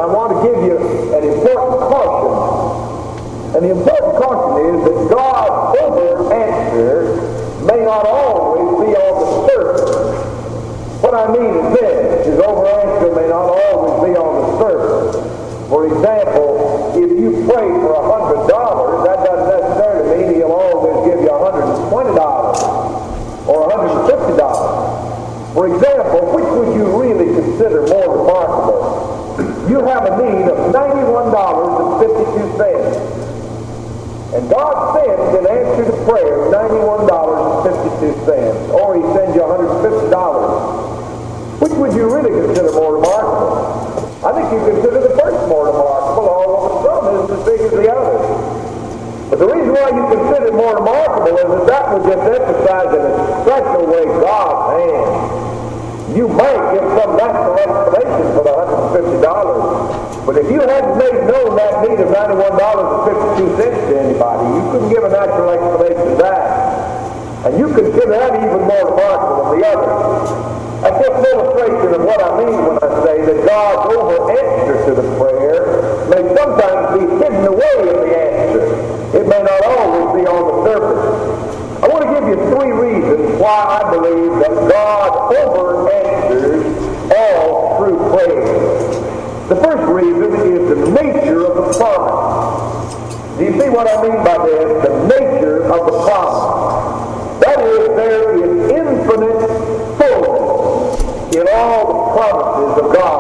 I want to give you an important caution. And the important caution is that God's over-answer may not always be on the surface. What I mean is this: His over-answer may not always be on the surface. For example, if you pray for $100, that doesn't necessarily mean He'll always give you $120 or $150. For example, which would you really consider more remarkable? You have a need of $91.52. And God sends in answer to prayer $91.52. Or He sends you $150. Which would you really consider more remarkable? I think you consider the first more remarkable, although the sum isn't as big as the other. But the reason why you consider it more remarkable is that would just emphasize in a special way God's hand. You might give some natural explanation for the $150, but if you hadn't made known that need of $91.52 to anybody, you couldn't give a natural explanation of that. And you consider that even more remarkable than the other. That's just an illustration of what I mean when I say that God's over-answer to the prayer may sometimes be hidden away in the answer. It may not always be on the surface. I want to give you 3 reasons why I believe that God over-answers all true prayer. The first reason is the nature of the promise. Do you see what I mean by this? The nature of the promise. That is, there is infinite fullness in all the promises of God.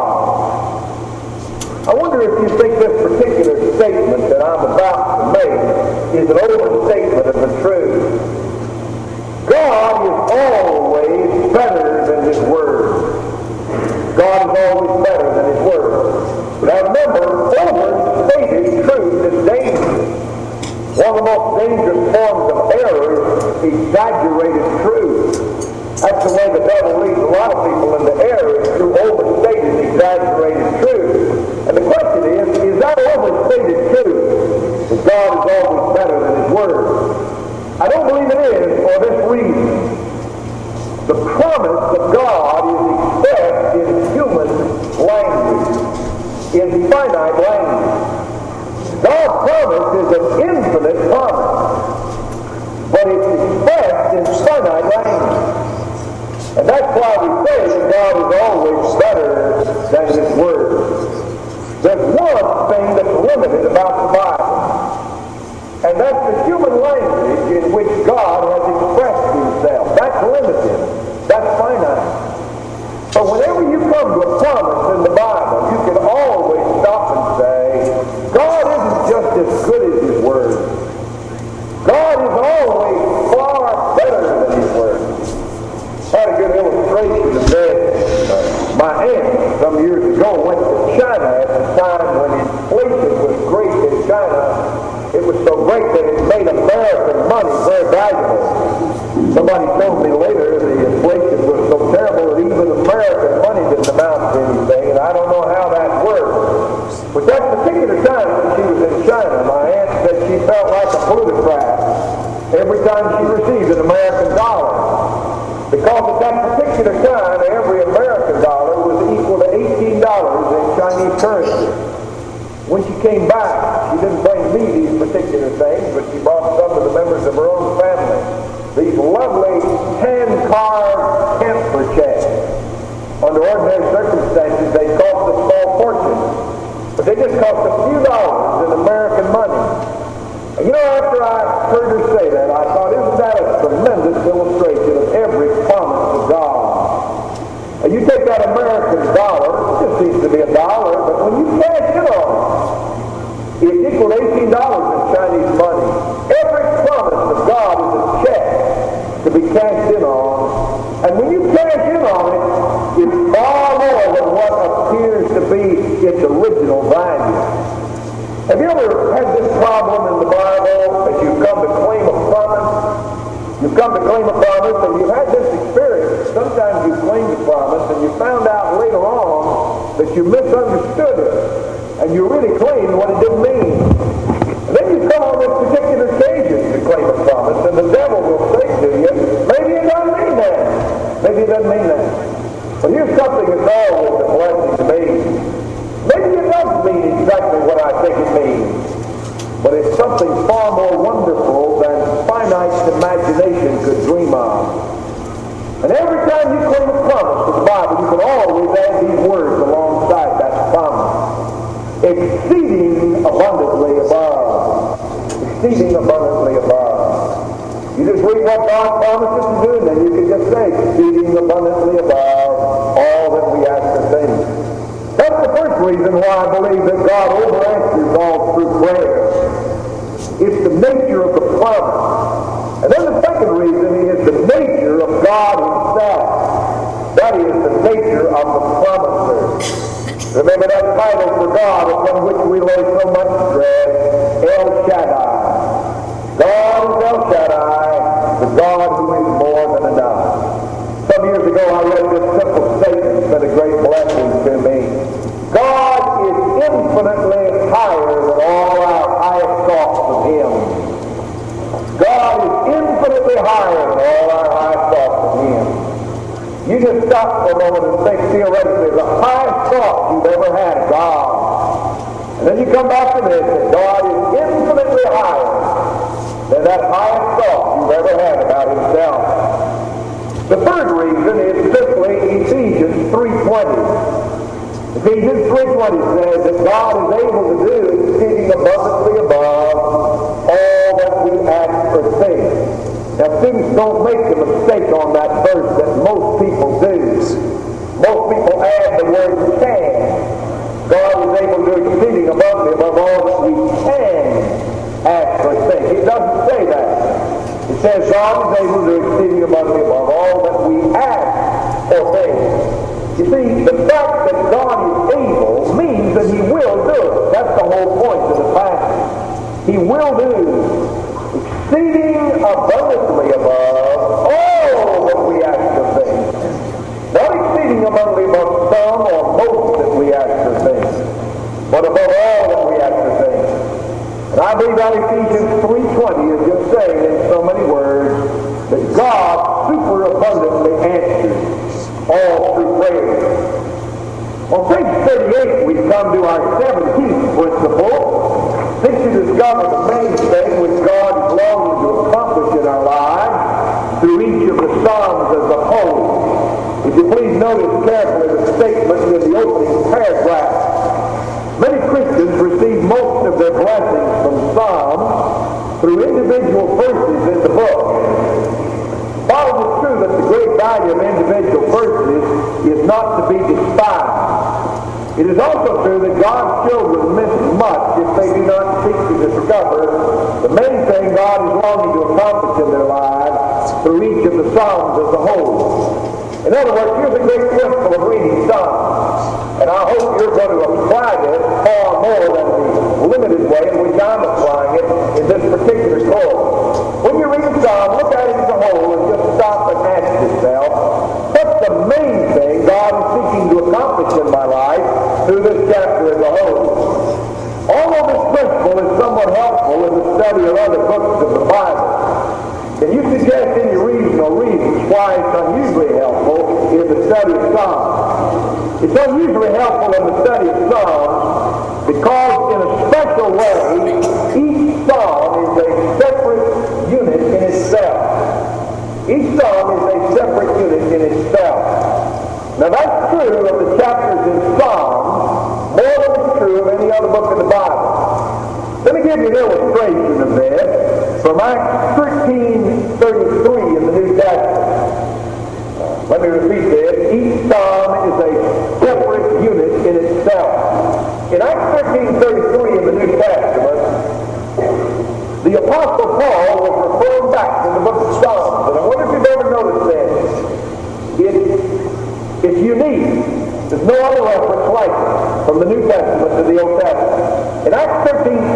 I wonder if you think this particular statement that I'm about to make is an overstatement of the truth. God is always better than His Word. God is always better than His Word. Now remember, overstated truth is dangerous. One of the most dangerous forms of error is exaggerated truth. That's the way the devil leads a lot of people into error, is through overstated, exaggerated truth. And the question is that overstated truth that God is always better than His Word? I don't believe it is for this reason. The promise of God is expressed in human language, in finite language. God's promise is an infinite promise, but it's expressed in finite language. And that's why we say that God is always better than His Word. There's one thing that's limited about the Bible, and that's the human language in which God has expressed Himself. That's limited. That's finite. But whenever you come to a promise in the Bible, you can always stop and say, God isn't just as good as His Word. God is always far better than His Word. I had a good illustration of this. My aunt, some years ago, went to China at the time when inflation was great in China. It was so great that it made American money very valuable. Somebody told me later the inflation was so terrible that even American money didn't amount to anything, and I don't know how that worked. But that particular time when she was in China, my aunt said she felt like a plutocrat every time she received an American dollar. Because at that particular time, every American dollar was equal to $18 in Chinese currency. When she came back, she didn't bring me these particular things, but she brought some of the members of her own family. These lovely hand-carved camphor chairs. Under ordinary circumstances, they cost a small fortune. But they just cost a few dollars in American money. And you know, after I heard her say that, I thought, isn't that a tremendous illustration of every promise of God? And you take that American dollar, it just seems to be a dollar, but when you cash it on it, it's equal to $18 in Chinese money. Every promise of God is a check to be cashed in on. And when you cash in on it, it's far more than what appears to be its original value. Have you ever had this problem in the Bible that you've come to claim a promise? You've come to claim a promise and you've had this experience. Sometimes you claimed a promise and you found out later on that you misunderstood it and you really claimed what it didn't mean. And then you come on this particular occasion to claim a promise and the devil will say to you, maybe it doesn't mean that. Maybe it doesn't mean that. But here's something that's always a blessing to me. Maybe it doesn't but it's something far more wonderful than finite imagination could dream of. And every time you claim a promise to the Bible, you can always add these words alongside that promise. Exceeding abundantly above. Exceeding abundantly above. You just read what God promises to do, and then you can just say, exceeding abundantly above all that we ask or think. That's the first reason why I believe that God over-answers all through prayer. It's the nature of the promise. And then the second reason is the nature of God himself. That is the nature of the promiser. Remember that title for God upon which we lay so much stress, El Shaddai. God is El Shaddai, the God who is more than enough. Some years ago I read this simple statement that a great blessing to me. God is infinitely higher than all our highest thoughts of him. God is infinitely higher than all our highest thoughts of him. You just stop for a moment and think theoretically the highest thought you've ever had of God. And then you come back to this, that God is infinitely higher than that highest thought you've ever had about himself. The third reason is simply Ephesians 3:20. Ephesians 3:20 says that God is able to do exceeding abundantly above all that we ask or think. Now, students, don't make the mistake on that verse that most people do. Most people add the word can. God is able to do exceeding abundantly above all that we can ask or think. It doesn't say that. It says God is able to do exceeding abundantly above all that we ask or think. You see, the fact that God is able means that he will do it. That's the whole point of the passage. He will do exceeding abundantly above all that we ask or think. Not exceeding abundantly above some or most that we ask or think, but above all that we ask or think. And I believe that Ephesians 3:20 is just saying in so many words that God superabundantly answers all through prayer. On page 38, we come to our 17th principle. Seek to discover the main thing which God is longing to accomplish in our lives through each of the Psalms as a whole. If you please notice carefully the statement in the opening paragraph. Many Christians receive most of their blessings from Psalms through individual verses in the book. While it is true that the great value of individual verses is not to be despised, it is also true that God's children miss much if they do not seek to discover the main thing God is longing to accomplish in their lives through each of the Psalms as a whole. In other words, here's a great principle of reading Psalms, and I hope you're going to apply this far more than the limited way in which I'm applying it in this particular course. When you read a Psalm, look at it as a whole and just stop and ask yourself, what's the main thing God is seeking to accomplish in my life through this chapter as a whole? Although this principle is somewhat helpful in the study of other books of the Bible, can you suggest any reason or reasons why it's unusually helpful in the study of Psalms? It's unusually helpful in the study of Psalms because in a special way, each Psalm is a separate unit in itself. Each Psalm is a separate unit in itself. Now that's true of the chapters in Psalms more than it's true of any other book of the Bible. Let me give you an illustration of this from Acts 13:33 in the New Testament. Let me repeat this. Each Psalm is a separate unit in itself. In Acts 13:33 in the New Testament, the Apostle Paul was referring back to the book of Psalms. And I wonder if you've ever noticed this. It's unique. There's no other reference like it from the New Testament to the Old Testament. In Acts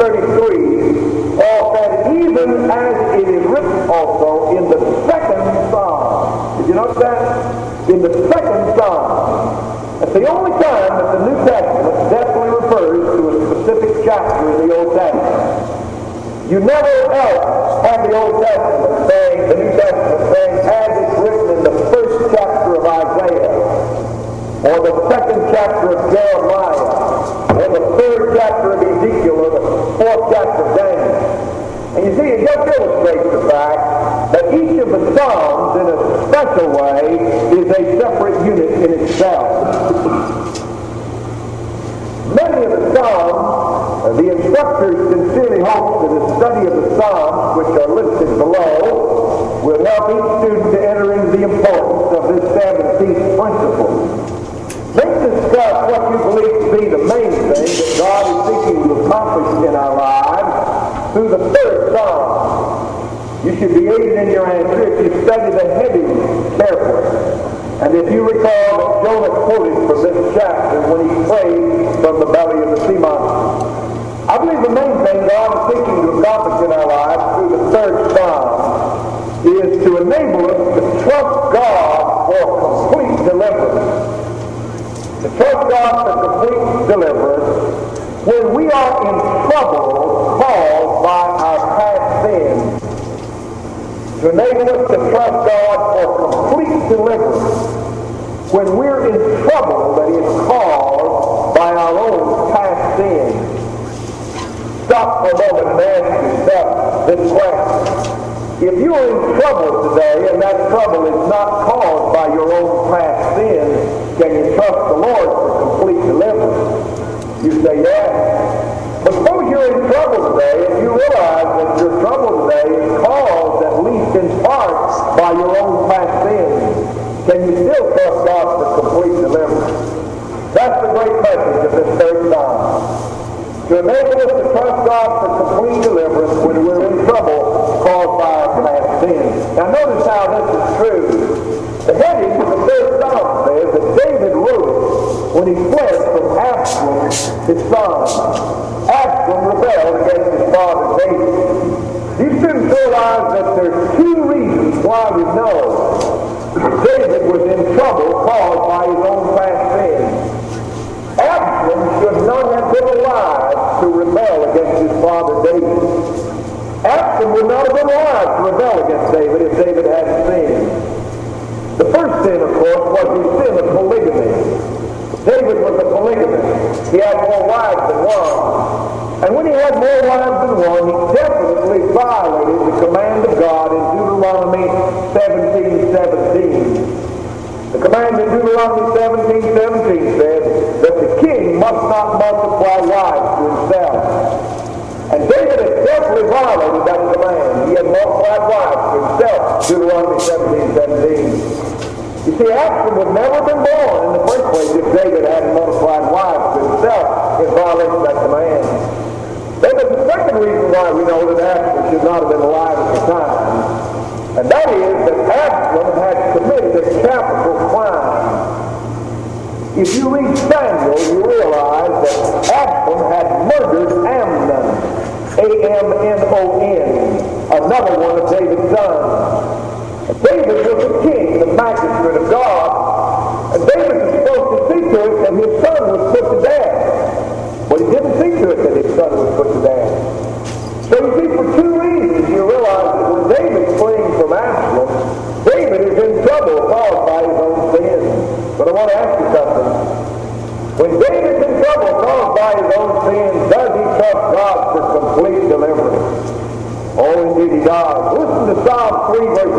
13:33, Paul said, even as it is written also in the second Psalm. Did you notice that? In the second Psalm. That's the only time that the New Testament definitely refers to a specific chapter in the Old Testament. You never else have the Old Testament saying, the New Testament saying, as it's written in the first chapter of Isaiah, or the second chapter of Jeremiah, or the third chapter of Ezekiel, or the fourth chapter of Daniel. And you see, it just illustrates the fact that each of the Psalms, in a special way, is a separate unit in itself. Many of the Psalms, the instructors sincerely hope that a study of the Psalms, which are listed below, will help each student to enter into the importance of this 17th principle. Let's discuss what you believe to be the main thing that God is seeking to accomplish in our lives through the third Psalm. You should be aided in your answer if you study the heading carefully. And if you recall that Jonah quoted from this chapter when he prayed from the belly of the sea monster. I believe the main thing God is seeking to accomplish in our lives through the third Psalm is to enable us to trust God for complete deliverance. To trust God for complete deliverance when we are in trouble caused by our past sins. To enable us to trust God for complete deliverance when we're in trouble that is caused by our own past sins. Stop for a moment and ask yourself this question. If you are in trouble today and that trouble is not caused by your own past sins, can you trust the Lord for complete deliverance? You say yes. But suppose you're in trouble today and you realize that your trouble today is caused at least in part by your own past sins. Can you still trust God for complete deliverance? That's the great message of this third Psalm. To enable us to trust God for complete deliverance when we're in trouble caused by our past sins. Now notice how this is true. The heading of the third Psalm says that David wrote it when he fled from Absalom, his son. Absalom rebelled against his father David. You students realize that there's two reasons why we know David was in trouble caused by his own past sins. Absalom should not have been alive to rebel against his father David. Absalom would not have been alive to rebel against David if David hadn't sinned. The first sin, of course, was the sin of polygamy. David was a polygamist. He had more wives than one. And when he had more wives than one, he definitely violated the command of God in Deuteronomy 17:17. The command in Deuteronomy 17:17 says that the king must not multiply wives to himself. And David had definitely violated that command. He had multiplied wives to himself. Deuteronomy 17:17. You see, Absalom would never have been born in the first place if David hadn't multiplied wives to himself in violation of that command. Then there's a second reason why we know that Absalom should not have been alive at the time. And that is that Absalom had committed a capital crime. If you read Samuel, you realize that Absalom had murdered Amnon, A-M-N-O-N, another one of David's sons. David was the king, the magistrate of God, and David was supposed to see to it that his son was put to death. But he didn't see to it that his son was put to death. So you see, for two reasons, you realize that when David's fleeing from Absalom, David is in trouble caused by his own sins. But I want to ask you something. When David's in trouble caused by his own sins, does he trust God for complete deliverance? Oh, indeed he does. Listen to Psalm 3, verse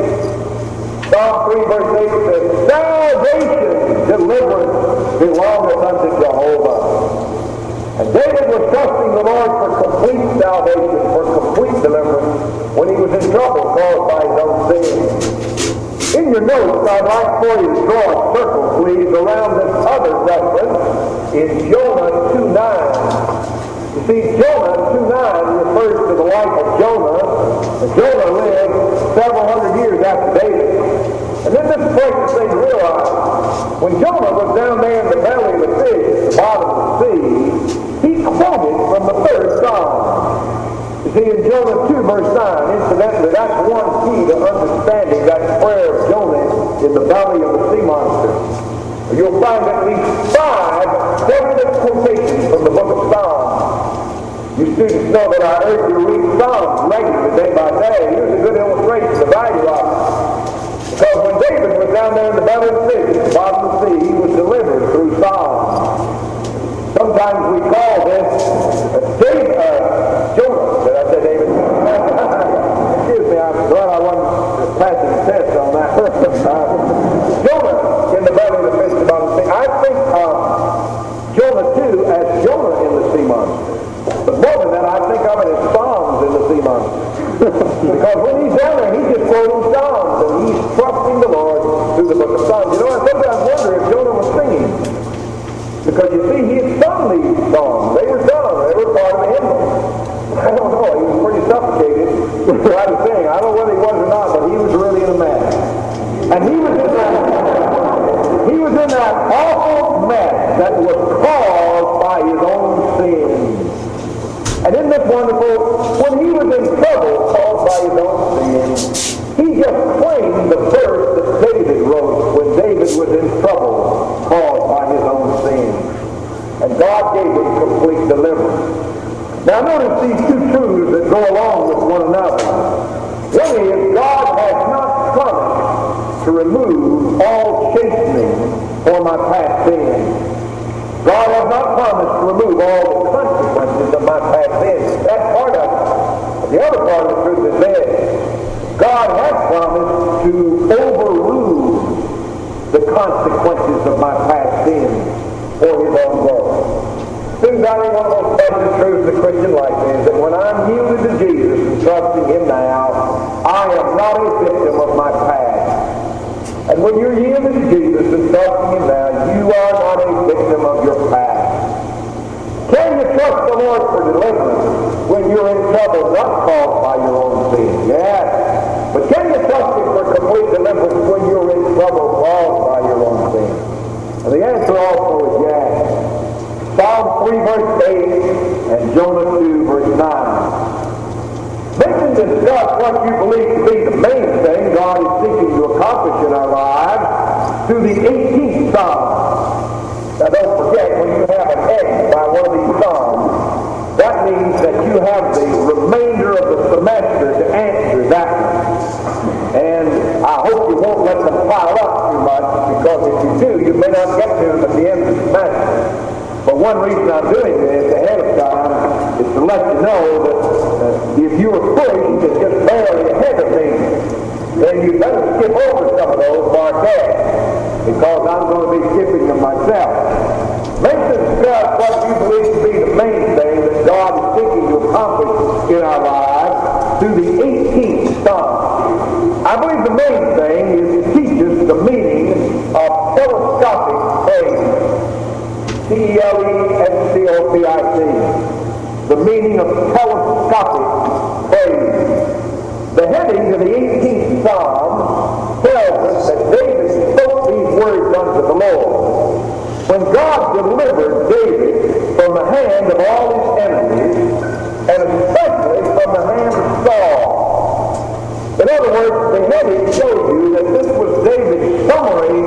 8. Psalm 3, verse 8 says, salvation, deliverance belongeth unto Jehovah. And David was trusting the Lord for complete salvation, for complete deliverance, when he was in trouble caused by his own sin. In your notes, I'd like for you to draw a circle, please, around this other reference in Jonah 2:9. You see, Jonah 2:9 refers to the life of Jonah. And Jonah lived several hundred years after David. And then this place thing to realize, when Jonah was down there in the belly of the fish, at the bottom of the sea, he quoted from the third Psalm. You see, in Jonah 2, verse 9, incidentally, that's one key to understanding that prayer of Jonah in the belly of the sea monster. You'll find at least 5 definite quotations from the book of Psalms. You students know that I urge you to read Psalms regularly, day by day. Here's a good illustration of the value of it. Because when David was down there in the belly of the fish, at the bottom of the sea, he was delivered through Psalms. Sometimes we call this Jonah. Did I say David? Because you see, he had sung these songs. They were sung. They were part of the hymnal. I don't know. He was pretty suffocated trying to sing. I don't know whether he was or not, but he was really in a mess. And he was in that awful mess that was caused by his own sins. And isn't this wonderful? When he was in trouble caused by his own sins, he just claimed the verse that David wrote when David was in trouble caused by his own sins. And God gave him complete deliverance. Now notice these two truths that go along with one another. One is, God has not promised to remove all chastening for my past sins. God has not promised to remove all the consequences of my past sins. That's part of it. But the other part of the truth is this. God has promised to overrule the consequences of my past sins for his own glory. Seems I think one of the most precious truths of the Christian life is that when I'm yielded to Jesus and trusting him now, I am not a victim of my past. And when you're yielded to Jesus and trusting him now, you are not a victim of your past. Can you trust the Lord for deliverance when you're in trouble not caused by your own sin? Yes. But can you trust him for complete deliverance when you're in trouble caused by your own sin? And the answer also is yes. Psalm 3 verse 8 and Jonah 2 verse 9. They can discuss what you believe to be the main thing God is seeking to accomplish in our lives through the 18th Psalm. Now don't forget, when you have an X by one of these Psalms, that means that you have the remainder of the semester to answer that one. And I hope you won't let them pile up too much, because if you do, you may not get to them at the end of the semester. But one reason I'm doing this ahead of time is to let you know that if you were pushed and just barely ahead of me, then you better skip over some of those marquettes, because I'm going to be skipping them myself. Let's discuss what you believe to be the main thing that God is seeking to accomplish in our lives through the 18th Psalm. I believe the main thing is to teach us the meaning of telescopic praise. Telescopic. The meaning of telescopic praise. The heading of the 18th Psalm tells us that David spoke these words unto the Lord. When God delivered David from the hand of all his enemies, and especially from the hand of Saul. In other words, the heading shows you that this was David's summary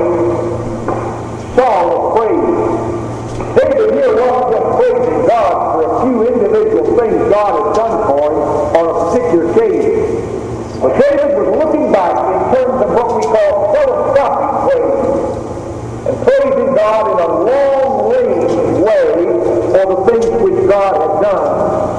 song of praise. David here wasn't just praising God for a few individual things God had done for him on a particular occasion. But David was looking back in terms of what we call telescopic praise, and praising God in a long-range way for the things which God had done.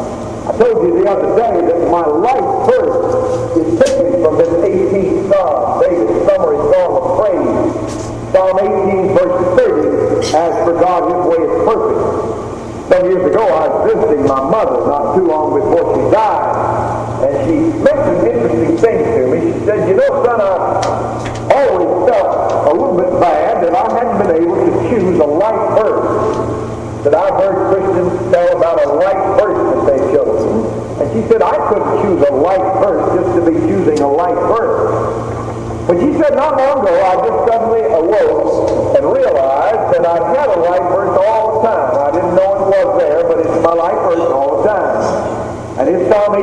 I told you the other day that my life verse is taken from this 18th Psalm, David's summary song of praise. Psalm 18 verse 30, as for God, his way is perfect. Some years ago I was visiting my mother not too long before she died, and she mentioned interesting things to me. She said, you know, son, I always felt a little bit bad that I hadn't been able to choose a light verse. That I've heard Christians tell about a light verse that they chose. And she said, I couldn't choose a light verse just to be choosing a light verse. But she said, not long ago, I just suddenly awoke and realized that I had a light verse all the time. I didn't know it was there, but it's my light verse all the time. And it's Psalm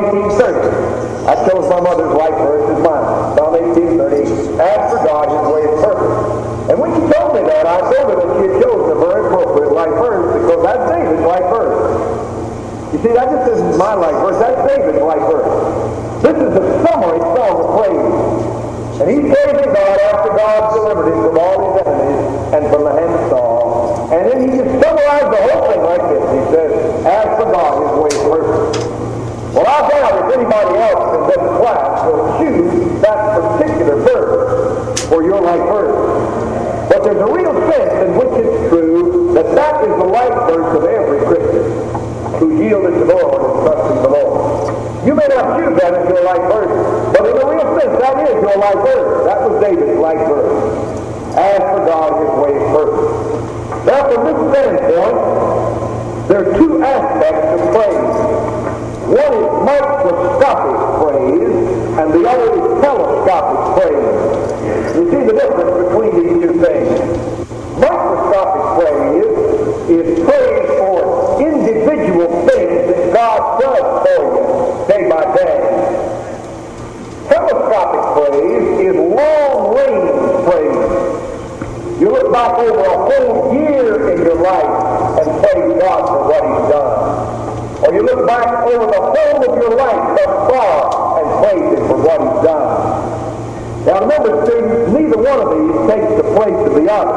18:30. I chose my mother's light verse as mine. Psalm 18:30. As for God, his way is perfect. And when she told me that, I told her that she had chosen a very appropriate light verse, because that's David's light verse. You see, that just isn't my light verse, that's David's light verse. This is a summary song of praise. And he's praising God after God delivered him from all his enemies and from the hand of Saul. And then he just summarized the whole thing like this. He says, as for God, his way is perfect. Well, I doubt if anybody else in this class will choose that particular verse for your light verse. But there's a real sense in which it's true that that is the light verse of every Christian who yielded to the Lord and trusted the Lord. You may not choose that as your light verse, but in a real sense, that is your light verse. That was David's light verse. As for God, his way is perfect. Now, from this standpoint, there are two aspects of praise. One is microscopic praise, and the other is telescopic praise. You see the difference between these two things. Microscopic praise is praise for individual things that God does for you day by day. Telescopic praise is long-range praise. You look back over a whole year in your life and praise God for what He's done. Or you look back over the whole of your life thus far and praise Him for what He's done. Now remember, students, neither one of these takes the place of the other.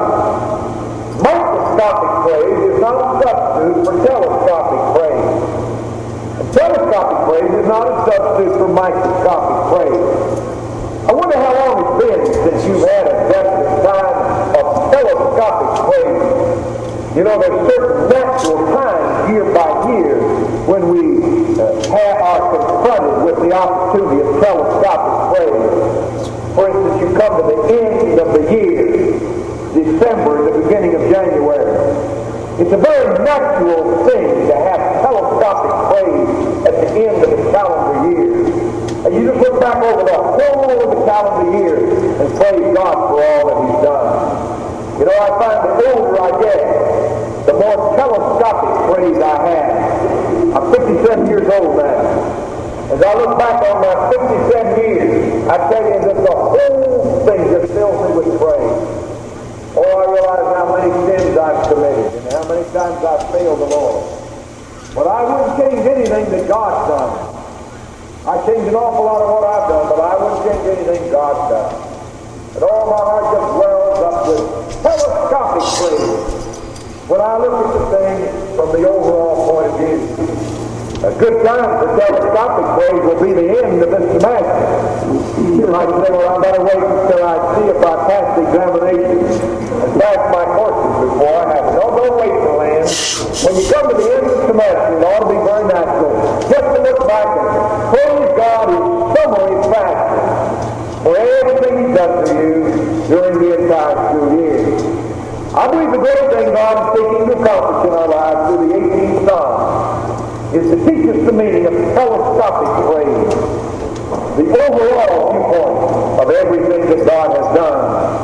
Microscopic praise is not a substitute for telescopic praise. And telescopic praise is not a substitute for microscopic praise. I wonder how long it's been since you've had a definite time of telescopic praise. You know, there's certain natural times, year by year, when we are confronted with the opportunity of telescopic praise. For instance, you come to the end of the year, December, the beginning of January. It's a very natural thing to have telescopic praise at the end of the calendar year. And you just look back over the whole of the calendar year and praise God for all that He's done. You know, I find the older I get, the more telescopic praise I have. I'm 57 years old now. As I look back on my 57 years, I tell you that the whole thing just fills me with praise. Oh, I realize how many sins I've committed and how many times I've failed the Lord. But I wouldn't change anything that God's done. I changed an awful lot of what I've done, but I wouldn't change anything God's done. And all my heart just wells up with telescopic praise when I look at the thing from the overall point of view. A good time for telescopic praise will be the end of this semester. You might say, well, I better wait until I see if I pass the examination and pass my courses before I have it. No, don't wait till then. When you come to the end of the semester, it ought to be very natural just to look back and praise God in summary fashion for everything He's done for you during the entire school year. I believe the great thing God is seeking to accomplish in our lives through the 18th Psalm is to teach us the meaning of telescopic praise, the overall viewpoint of everything that God has done.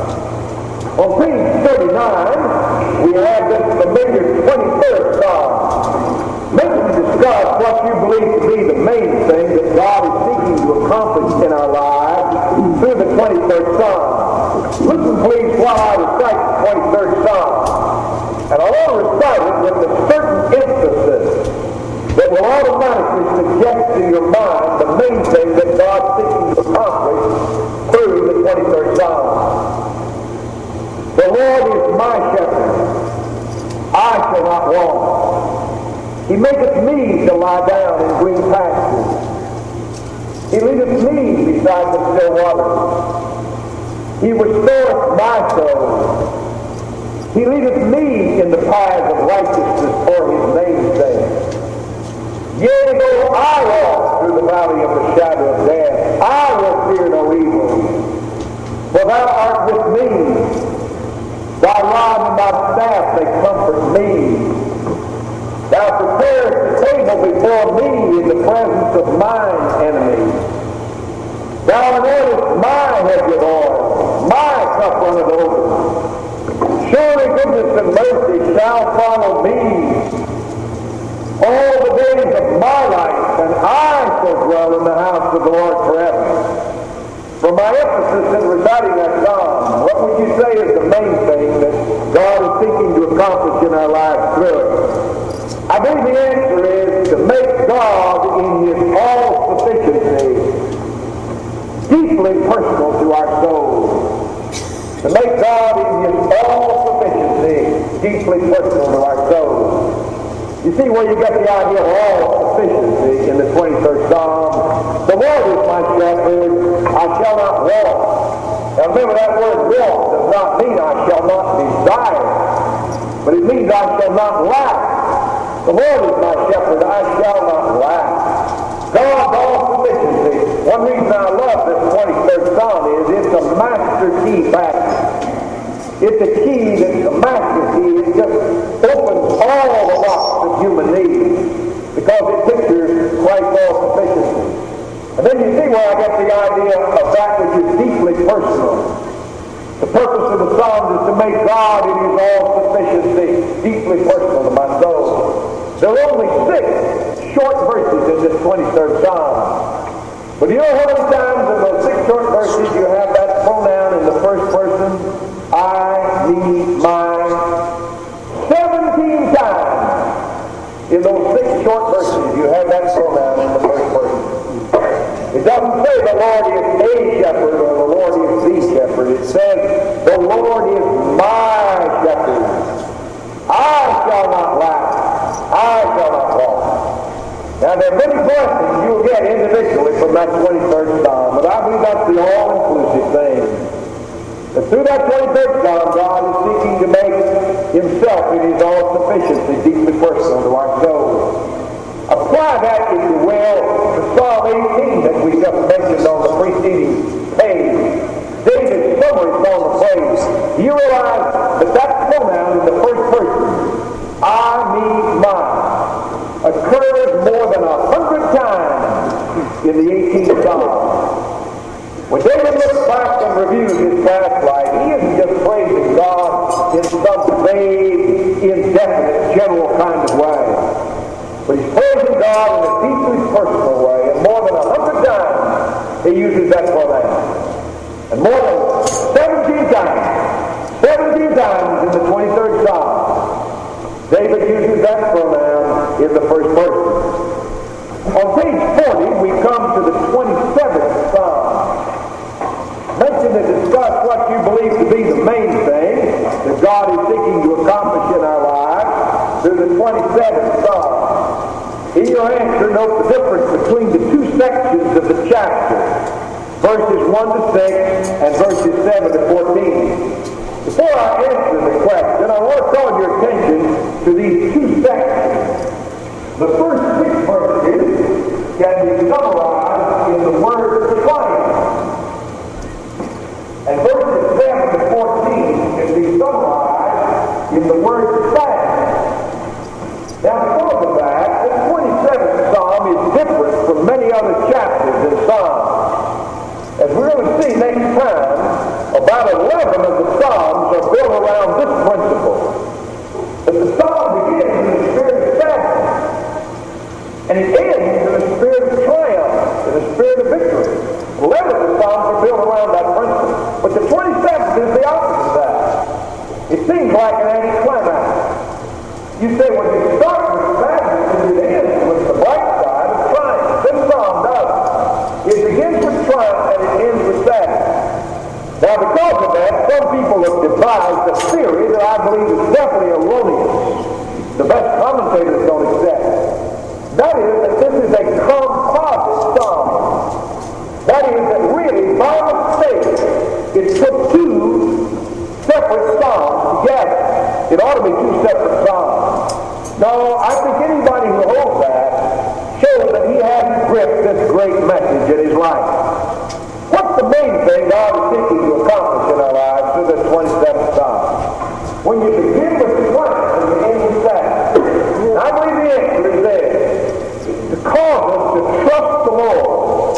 On page 39, we have this familiar 23rd Psalm. Maybe to discuss what you believe to be the main thing that God is seeking to accomplish in our lives through the 23rd Psalm. Listen, please, while I recite the 23rd Psalm. And I want to recite it with a certain emphasis that will automatically suggest to your mind the main thing that God's seeking to accomplish through the 23rd Psalm. The Lord is my shepherd, I shall not want. He maketh me to lie down in green pastures. He leadeth me beside the still waters. He restoreth my soul. He leadeth me in the paths of righteousness for His name's sake. Yea, though I walk through the valley of the shadow of death, I will fear no evil. For Thou art with me. Thy rod and Thy staff, they comfort me. Thou preparest the table before me in the presence of mine enemies. Thou anointest my head with oil, my cup runneth over. Surely goodness and mercy shall follow me all the days of my life, and I shall dwell in the house of the Lord forever. From my emphasis in reciting that psalm, what would you say is the main thing that God is seeking to accomplish in our lives through it? I believe the answer is to make God in His all-sufficiency deeply personal to our souls. To make God in His all-sufficiency deeply personal to our souls. You see where you get the idea of all-sufficiency in the 23rd Psalm. The Lord is my shepherd, I shall not want. Now remember, that word want does not mean I shall not desire, but it means I shall not lack. The Lord is my shepherd, I shall not lack. God's all-sufficiency. One reason I love this 23rd Psalm is it's a master key passage. It's a key that's a master key. It just opens all the box of human needs because it pictures Christ's all-sufficiency. And then you see where I get the idea of that which is deeply personal. The purpose of the Psalms is to make God in His all-sufficiency deeply personal to my soul. There are only 6 short verses in this 23rd Psalm. But do you know how many times in those 6 short verses you have that pronoun in the first person? I, me, mine. 17 times in those 6 short verses you have that pronoun in the first person. It doesn't say the Lord is a shepherd or the Lord is the shepherd. It says the Lord is my shepherd. I shall not lack. I shall not want. Now there are many blessings you will get individually from that 23rd Psalm, but I believe that's the all-inclusive thing. That through that 23rd Psalm, God is seeking to make Himself in His all-sufficiency deeply personal to our souls. Apply that, if you will, to Psalm 18 that we just mentioned on the preceding page. David's summary Psalm of praise. Do you realize that that pronoun in the first person, I, me, mine, occurs more than 100 times in the 18th Psalm? When David looks back and reviews his past life, he isn't just praising God in some vague, indefinite, general kind of way. But he's praising God in a deeply personal way, and more than 100 times he uses that pronoun. And more than 17 times in the 23rd Psalm, David uses that pronoun in the first person. On page 40, we come to the 27th Psalm. Mention and discuss what you believe to be the main thing that God is seeking to accomplish in our lives through the 27th Psalm. In your answer, note the difference between the 2 sections of the chapter, verses 1 to 6 and verses 7 to 14. Before I answer the question, I want to call your attention to these 2 sections. The first 6 verses can be summarized in the word triumph. And verses 7 to 14 can be summarized in the word sadness. Now, because of that, the 27th Psalm is different from many other chapters in Psalms. As we're going to see next time, about 11 of the Psalms are built around this principle. That the Psalm begins in the spirit of sadness, and it ends in the spirit of triumph, in the spirit of victory. 11 of the Psalms are built around that principle. But the 27th is the opposite of that. It seems like an anticlimax. You say, well, you start with sadness and it ends with the bright side of triumph. This Psalm does. It begins with triumph and it ends with sadness. Now, because of that, some people have devised a theory that I believe is definitely erroneous. The best commentators don't accept. That is that this is a composite Psalm. That is that really, by mistake, it took 2 separate Psalms together. It ought to be 2 separate Psalms. No, I think anybody who holds that shows that he hasn't gripped this great message in his life. What's the main thing God is seeking to accomplish in our lives through the 27th Psalm? When you begin with the triumph and you end with that, I believe the answer is this. To cause us to trust the Lord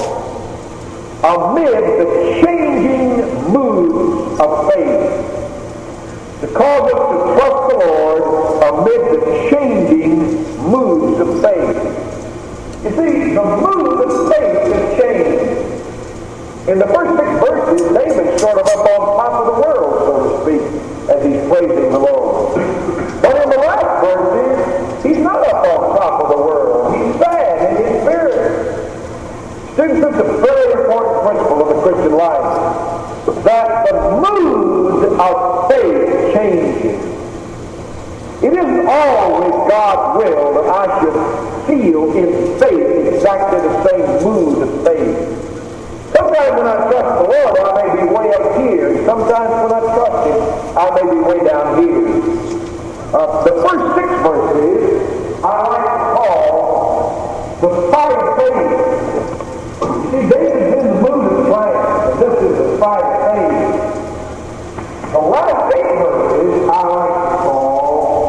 amid the changing moods of faith. To cause us to trust the Lord amid the changing moods of faith. You see, the mood of faith is changing. In the first 6 verses, David's sort of up on top of the world, so to speak, as he's praising the Lord. But in the last verses, he's not up on top of the world. He's sad in his spirit. Students, it's a very important principle of the Christian life, that the mood of faith changes. It isn't always God's will that I should feel in faith exactly the same mood of faith. Sometimes when I trust the Lord, I may be way up here. Sometimes when I trust Him, I may be way down here. The first 6 verses I like to call the fight of faith. You see, David's in the mood of triumph, and this is the fight of faith. The last 8 verses I like to call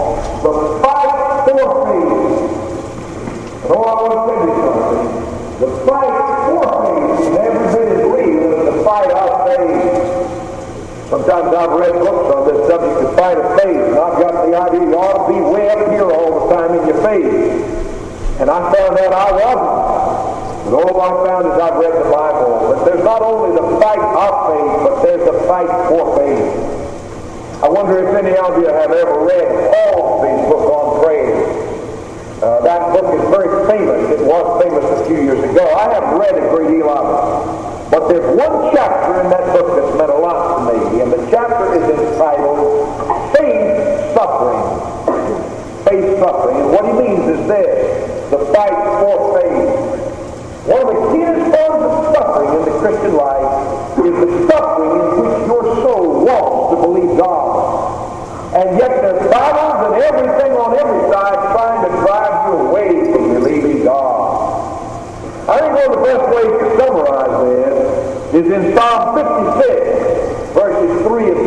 I've read books on this subject, the fight of faith, and I've got the idea you ought to be way up here all the time in your faith. And I found out I wasn't. But all I found is I've read the Bible. But there's not only the fight of faith, but there's the fight for faith. I wonder if any of you have ever read Paul's book on prayer. That book is very famous. It was famous a few years ago. I haven't read a great deal of it. But there's one chapter in that book that's meant a lot to me. And the chapter is entitled Faith Suffering. Faith Suffering. And what he means is this: the fight for faith. One of the keenest forms of suffering in the Christian life is the suffering in which your soul wants to believe God. And yet there's battles and everything on every side trying to drive you away from believing God. I think one of the best ways to summarize this is in Psalm 56, verses 3 and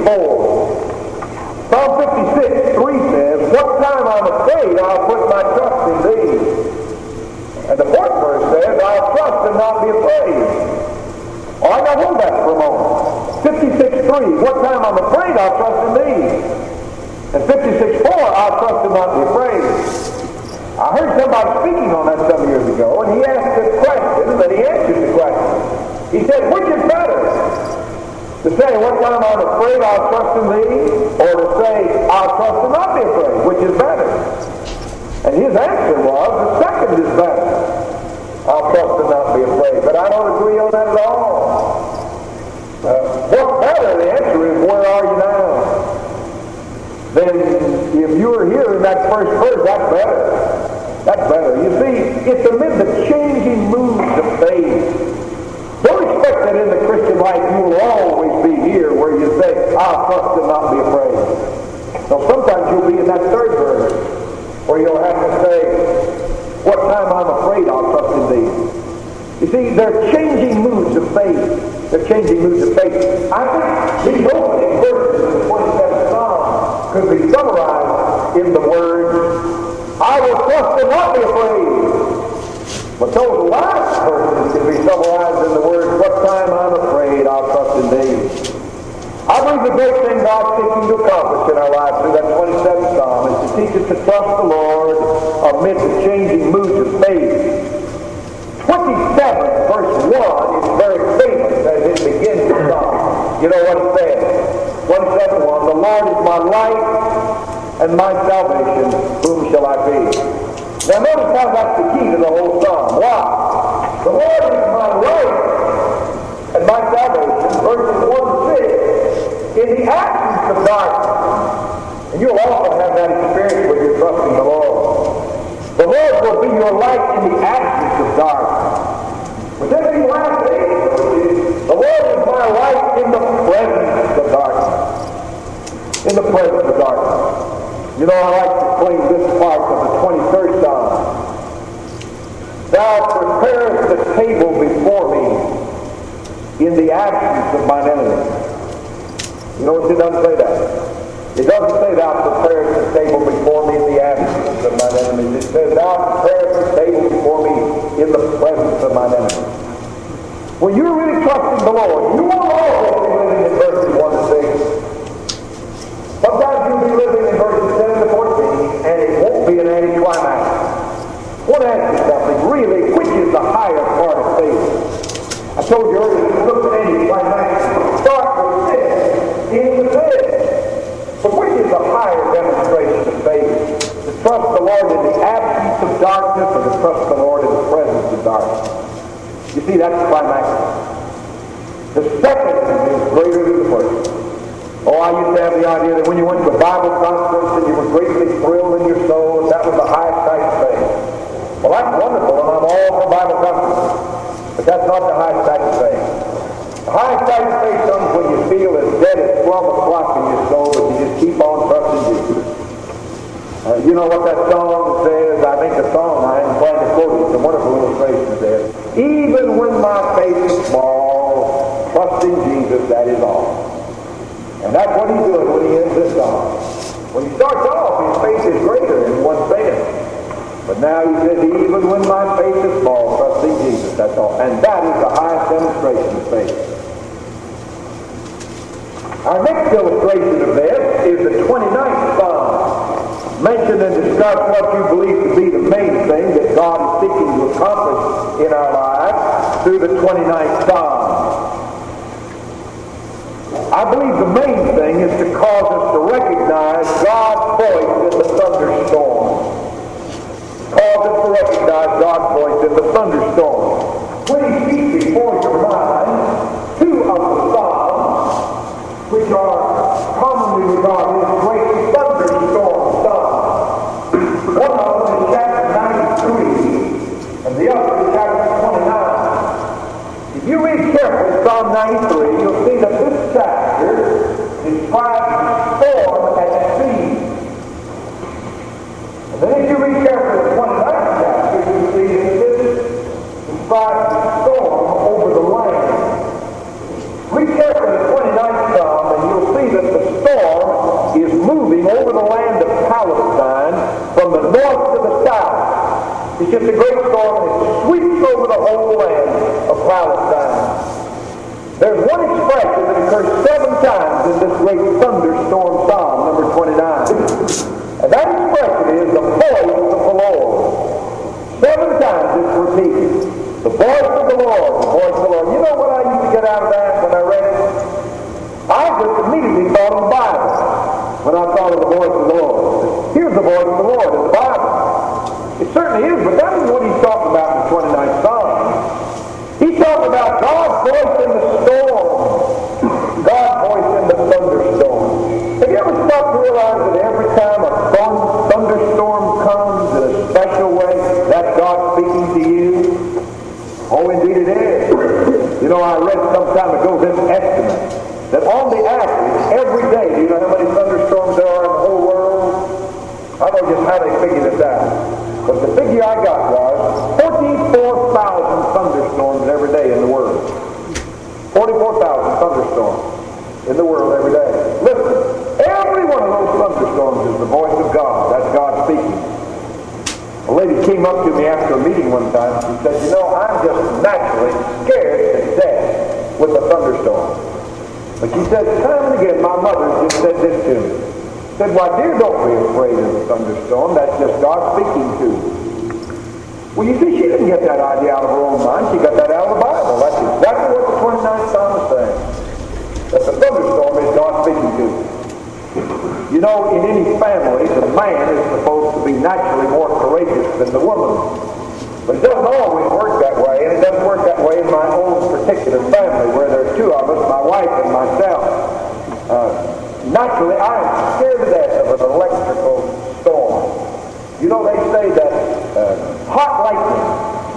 4. Psalm 56, 3 says, "What time I'm afraid, I'll put my trust in thee." And the fourth verse says, "I'll trust and not be afraid." All right, now hold that for a moment. 56:3, "What time I'm afraid, I'll trust in thee." And 56:4, "I'll trust and not be afraid." I heard somebody speaking on that some years ago, and he asked a question, and he answered the question. He said, which is better? To say, "What time I'm afraid, I'll trust in thee," or to say, "I'll trust and not be afraid," which is better? And his answer was, the second is better. I'll trust and not be afraid. But I don't agree on that at all. What's better? The answer is, where are you now? Then if you were here in that first verse, that's better. That's better. You see, it's amid the changing moods of faith. Don't expect that in the Christian life you will always be here where you say, "I'll trust and not be afraid." So sometimes you'll be in that third verse, or you'll have to say, "What time I'm afraid, I'll trust in thee." You see, they're changing moods of faith. They're changing moods of faith. I think these opening verses in the 27th Psalm could be summarized in the words, "I will trust and not be afraid." But those last verses can be summarized in the words, "What time I'm afraid, I'll trust in thee." I believe the great thing God's seeking to accomplish in our lives through that 27th Psalm is to teach us to trust the Lord amid the changing moods of faith. 27, verse 1 is very famous as it begins the psalm. You know what it says? 27:1, "The Lord is my light and my salvation, whom shall I fear?" Now notice how that's the key to the whole psalm. Why? The Lord is my light and my salvation, verses 1 to 6. In the absence of darkness, and you'll often have that experience when you're trusting the Lord. The Lord will be your light in the absence of darkness. But then in the last 8 verses, the Lord is my light in the presence of darkness. In the presence of darkness. You know, I like to claim this part of the 23rd Psalm. "Thou preparest the table before me in the absence of mine enemies." You notice it doesn't say that. It doesn't say, "Thou preparest the table before me in the absence of mine enemies." It says, "Thou preparest the table before me in the presence of mine enemies." When you're really trusting the Lord, you won't always be living in verses 1 to 6. Sometimes you'll be living in verses 10 to 14, and it won't be an anticlimax. I want to ask you something. Really, which is the higher part of faith? I told you earlier, if you look at anticlimax, start with this, end with this. But which is a higher demonstration of faith? To trust the Lord in the absence of darkness, or to trust the Lord in the presence of darkness? You see, that's the climax. The second is greater than the first. Oh, I used to have the idea that when you went to a Bible conference and you were greatly thrilled in your soul, that was the highest type of faith. Well, that's wonderful, and I'm all for Bible conferences. But that's not the highest type of faith. The highest type of faith comes when you feel as dead as 12 o'clock in your soul, but you just keep on trusting Jesus. You know what that song says? I think the song, I am trying to quote it. It's a wonderful illustration there. "Even when my faith is small, trusting Jesus, that is all." And that's what he's doing when he ends this song. When he starts off, his faith is greater in one thing. But now he says, "Even when my faith is small, trusting Jesus, that's all." And that is the highest demonstration of faith. Our next illustration of this is the 29th Psalm. Mention and discuss what you believe to be the main thing that God is seeking to accomplish in our lives through the 29th Psalm. I believe the main thing is to cause us to recognize God's voice in the thunderstorm. Cause us to recognize God's voice in the thunderstorm. When he speaks before your mind, two of the Psalms, which are commonly regarded as great thunderstorm Psalms. One of them is chapter 93, and the other is chapter 29. If you read carefully Psalm 93, you'll see that this chapter describes the storm at sea. And then if you read carefully the 29th chapter, you'll see that this describes the storm over the land. Read carefully the 29th Psalm, and you'll see that the storm is moving over the land of Palestine from the north to the south. It's just a great storm, and it sweeps over the whole land of Palestine. There's one expression that occurs 7 times in this great thunderstorm Psalm, number 29. And that expression is the voice of the Lord. 7 times it's repeated. The voice of the Lord, the voice of the Lord. You know what I used to get out of that when I read it? I just immediately thought of the Bible when I thought of the voice of the Lord. Here's the voice of the Lord in the Bible. It certainly is, but that isn't what he's talking about in the 29th Psalm. He's talking about God's voice in the storm. God's voice in the thunderstorm. Have you ever stopped to realize that every time a thunderstorm comes in a special way, that's God speaking to you? Oh, indeed it is. You know, I read some time ago this estimate, that on the average, every day, do you know how many thunderstorms there are in the whole world? I don't know just how they figure this out. But the figure I got was 44,000 thunderstorms every day in the world. 44,000 thunderstorms in the world every day. Listen, every one of those thunderstorms is the voice of God. That's God speaking. A lady came up to me after a meeting one time. She said, you know, I'm just naturally scared to death with a thunderstorm. But she said, time and again, my mother just said this to me. She said, why, dear, don't be afraid of the thunderstorm. That's just God speaking to you. Well, you see, she didn't get that idea out of her own mind. She got that out of the Bible. That's exactly what the 29th Psalm is saying. That the thunderstorm is God speaking to you. You know, in any family, the man is supposed to be naturally more courageous than the woman. But it doesn't always work that way, and it doesn't work that way in my own particular family, where there are 2 of us, my wife and myself. Naturally, I am scared to death of an electrical storm. You know, they say that hot lightning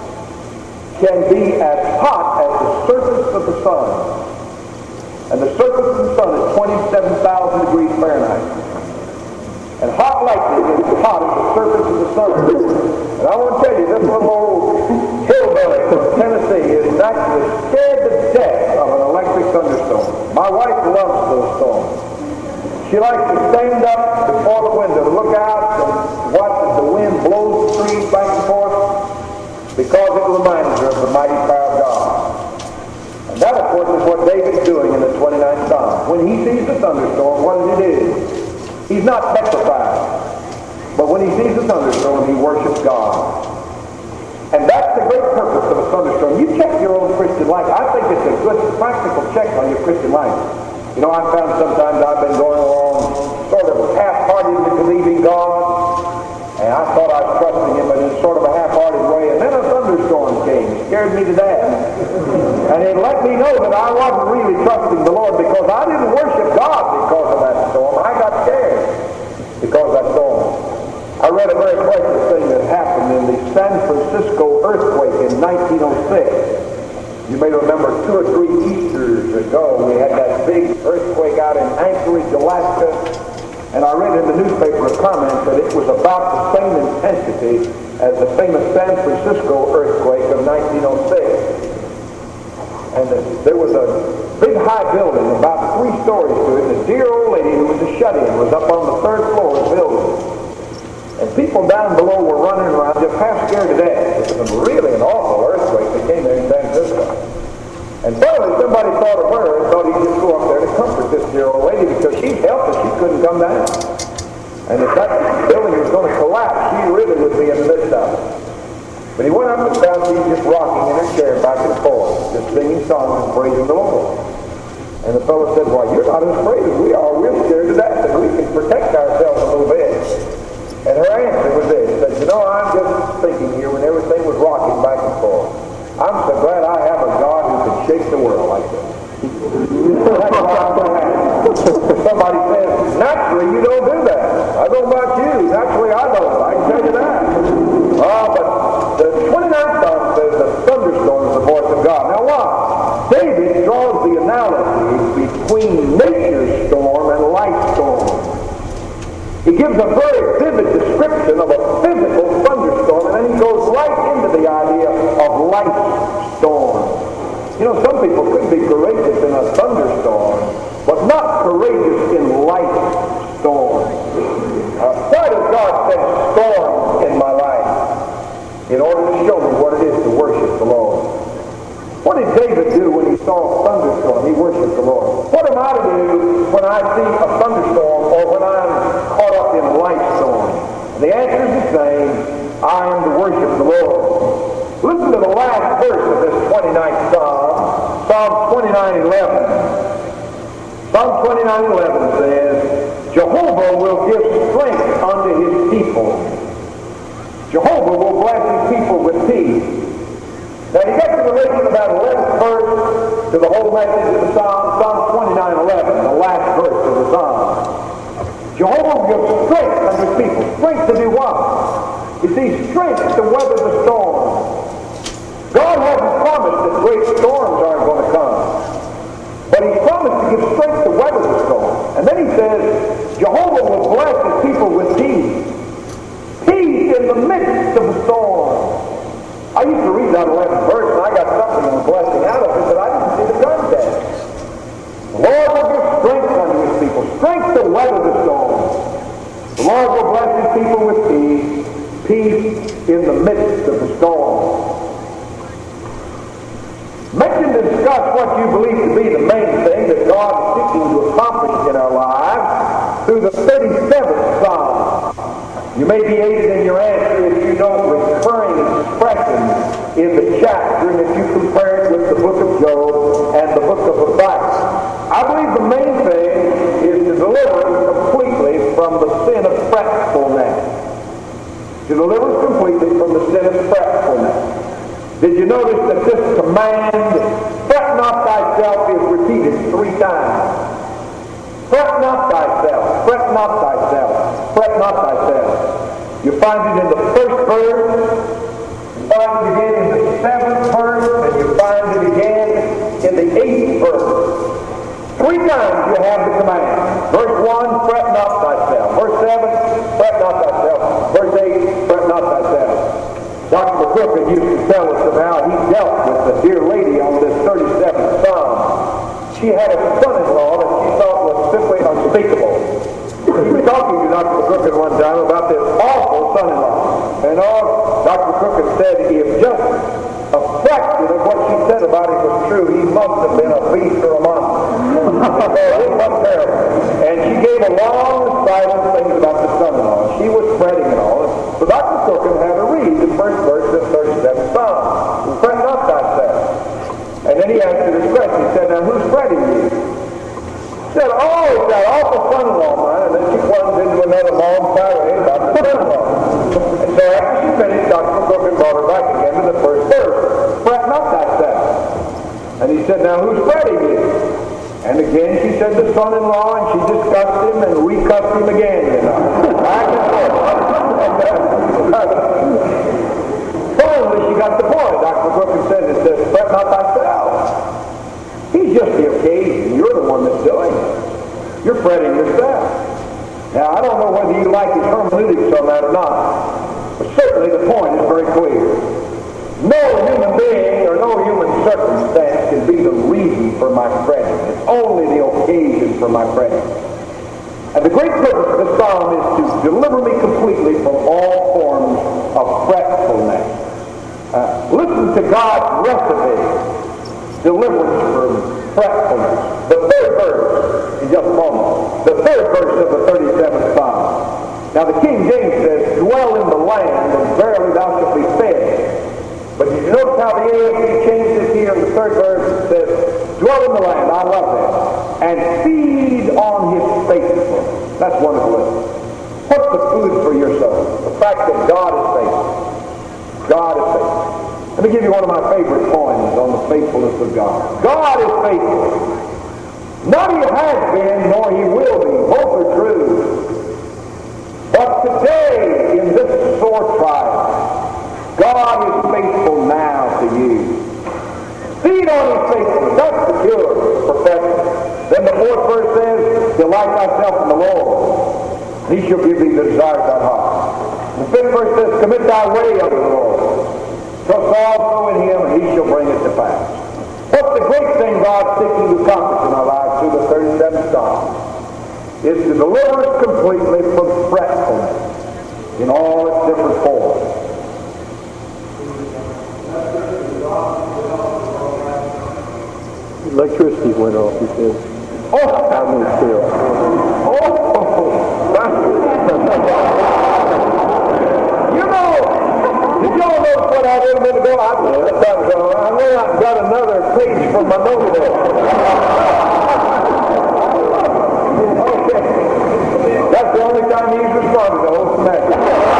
can be as hot as the surface of the sun. And the surface of the sun is 27,000 degrees Fahrenheit. And hot lightning is as hot as the surface of the sun. And I want to tell you, this little old hillbilly from Tennessee is naturally scared to death of an electric thunderstorm. My wife loves those storms. She likes to stand up before the window to look out and watch as the wind blows the trees back and forth, because it reminds her of the mighty power of God. And that, of course, is what David's doing in the 29th Psalm. When he sees the thunderstorm, what does he do? He's not petrified. But when he sees the thunderstorm, he worships God. And that's the great purpose of a thunderstorm. You check your own Christian life. I think it's a good practical check on your Christian life. You know, I've found sometimes I've been going along sort of half-heartedly believing God, and I thought I was trusting Him, but in sort of a half-hearted way, and then a thunderstorm came. It scared me to death. And it let me know that I wasn't really trusting the Lord, because I didn't worship God because of that storm. I got scared because of that storm. I read a very precious thing that happened in the San Francisco earthquake in 1906. You may remember 2 or 3 Easters ago, we had that big earthquake out in Anchorage, Alaska, and I read in the newspaper a comment that it was about the same intensity as the famous San Francisco earthquake of 1906. And there was a big high building, about 3 stories to it, and a dear old lady who was a shut-in was up on the 3rd floor of the building. And people down below were running around just half scared to death. It was really an awful earthquake that came there in San Francisco. And finally somebody thought of her and thought he'd just go up there to comfort this dear old couldn't come down. And if that building was going to collapse, she really would be in the midst of it. But he went up and found she just rocking in her chair back and forth, just singing songs and praising the Lord. And the fellow said, "Why, you're not as afraid as we are. We're scared to death, and we can protect ourselves a little bit." And her answer was this. She said, "You know, I'm just thinking here when everything was rocking back and forth. I'm so glad I have a God who can shake the world like this." That's why I'm so happy. Somebody says, "Naturally, you don't do that." I don't know about you. Naturally, I don't. I can tell you that. But the 29th Psalm says the thunderstorm is the voice of God. Now watch. David draws the analogy between nature's storm and life's storm. He gives a very vivid description of a physical thunderstorm, and then he goes right into the idea of life's storm. You know, some people could be courageous in a thunderstorm, but not courageous in life's storm. Why does God send storms in my life? In order to show me what it is to worship the Lord. What did David do when he saw a thunderstorm? He worshiped the Lord. What am I to do when I see a thunderstorm or when I'm caught up in life storm? And the answer is the same. I am to worship the Lord. Listen to the last verse of this 29th Psalm, Psalm 29:11. Psalm 29:11 says, "Jehovah will give strength unto his people. Jehovah will bless his people with peace." Now you get to the reading about 11th verse to the whole message of the Psalm, Psalm 29:11, the last verse of the Psalm. Jehovah will give strength unto his people. Strength to do what? You see, strength to weather the storm. God hasn't promised that great storms aren't going to come. But he promised to give strength to weather the storm. And then he says, Jehovah will bless his people with peace. Peace in the midst of the storm. I used to read that 11th verse, and I got something of a blessing out of it, but I didn't see the context. The Lord will give strength unto his people, strength to weather the storm. The Lord will bless his people with peace, peace in the midst of the storm. Mention to discuss what you believe to be the main thing that God is seeking to accomplish in our lives through the 37th Psalm. You may be aided in your answer if you note recurring expressions in the chapter and if you compare it with the book of Job and the book of Habakkuk. I believe the main thing is to deliver us completely from the sin of fretfulness. To deliver us completely from the sin of fretfulness. Did you notice that this command, fret not thyself, is repeated 3 times? Fret not thyself, fret not thyself, fret not thyself. You find it in the 1st verse, you find it again in the 7th verse, and you find it again in the 8th verse. 3 times you have the command. Verse 1, fret not thyself. Verse 7, fret not thyself. Verse 8, fret not thyself. Dr. McCrooked used to tell us of how he dealt with the dear lady on this 37th Psalm. She had a son-in-law that she thought was simply unspeakable. He was talking to Dr. McCrooked one time about this awful son-in-law. And Dr. McCrooked said if just a fraction of what she said about him was true, he must have been a beast or a monster. It was terrible. And she gave a long list of things about the son-in-law. She was fretting and all. So Dr. McCrooked had to read the 1st verse of the 37th Psalm. Fret not thyself. And then he answered his question. He said, now who's fretting you? He said, oh, it's that awful son-in-law of mine. And then she plunged into another long tirade about the son-in-law. And so after she finished, Dr. McCrooked brought her back again to the 1st verse. Fret not thyself. And he said, now who's fretting you? And again she said the son-in-law, and she discussed him and recussed him again, you know. Back and forth. Finally, she got the point. Dr. McCrooked said, it says, fret not thyself. He's just the occasion. You're the one that's doing it. You're fretting yourself. Now, I don't know whether you like his hermeneutics on that or not, but certainly the point is very clear. No human being or no human circumstance can be the reason for my fretting. It's only the occasion for my fretting. And the great purpose of this psalm is to deliver me completely from all forms of fretfulness. Listen to God's recipe, deliverance from fretfulness. The third verse, in just a moment, the third verse of the 37th Psalm. Now the King James says, dwell in the land, and verily thou shalt be fed. But did you notice how the AFC changed it here in the third verse? It says, dwell in the land, I love that, and feed on his faithfulness. That's wonderful. What's the food for your soul? The fact that God is faithful. God is faithful. Let me give you one of my favorite poems on the faithfulness of God. God is faithful. Not he has been, nor he will be. Both are true. But today, in this sore trial, God is faithful now to you. Feed on his faithfulness. That's the cure, perfection. Then the fourth verse says, delight thyself in the Lord. He shall give thee the desires of thy heart. The fifth verse says, commit thy way unto the Lord. Trust also in him, and he shall bring it to pass. What's the great thing God's seeking to accomplish in our lives through the 37th Psalm? Is to deliver us completely from fretfulness in all its different forms. Electricity went off, he said. Oh! I'm in still. Oh! You know, did y'all notice what I did a minute ago? I went out and got another page from my note there. Okay. That's the only time he's responded to the whole semester.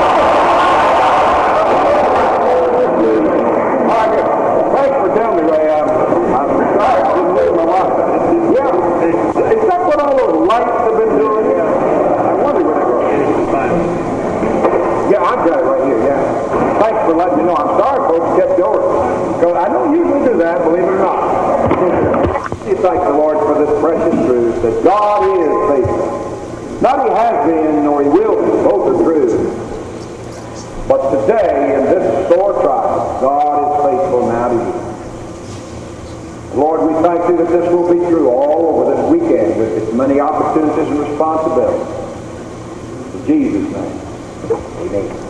Thanks for telling me, Ray. I'm sorry. I didn't leave my wife. Yeah. Is that what all those lights have been doing? I wonder where they go. Yeah, I've got it right here, yeah. Thanks for letting me know. I'm sorry, folks, kept yours. Because I don't usually do that, believe it or not. We thank the Lord for this precious truth that God is faithful. Not he has been, nor he will be. Both are true. But today, in this sore trial, God is faithful now to you. Lord, we thank you that this will be true all over this weekend with its many opportunities and responsibilities. In Jesus' name, amen.